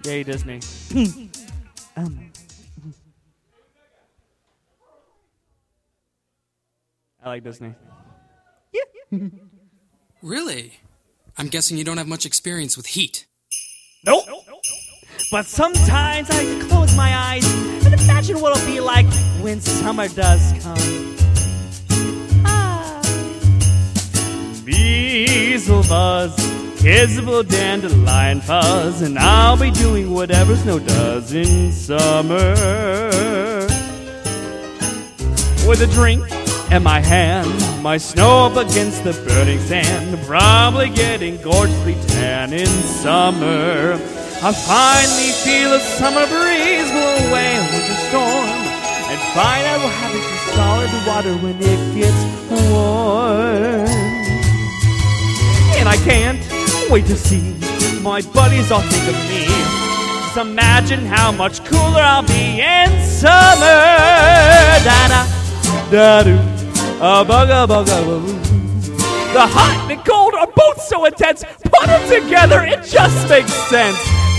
Yay, Disney. I like Disney. Really? I'm guessing you don't have much experience with heat. Nope. But sometimes I like to close my eyes and imagine what it'll be like when summer does come. Bees will buzz, kids will dandelion fuzz, and I'll be doing whatever snow does in summer. With a drink in my hand, my snow up against the burning sand, probably getting gorgeously tan in summer. I finally feel a summer breeze blow away a winter storm, and find out what happens to solid water when it gets warm. And I can't wait to see my buddies all think of me. Just imagine how much cooler I'll be in summer. Da-da, da-doo, bugga, bugga, boo. The hot and cold are both so intense. Put them together, it just makes sense.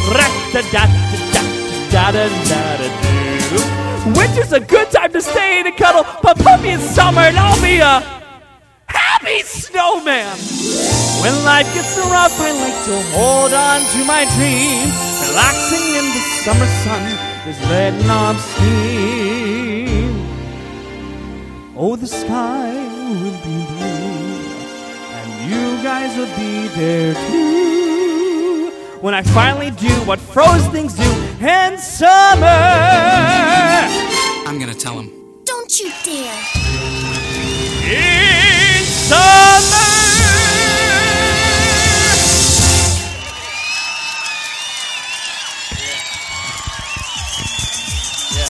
Winter's a good time to stay in a cuddle, but put me in summer and I'll be a happy snowman. When life gets rough, I like to hold on to my dreams, relaxing in the summer sun, just letting off steam. Oh, the sky will be blue, and you guys will be there too, when I finally do what frozen things do in summer. I'm gonna tell him. Don't you dare. In summer.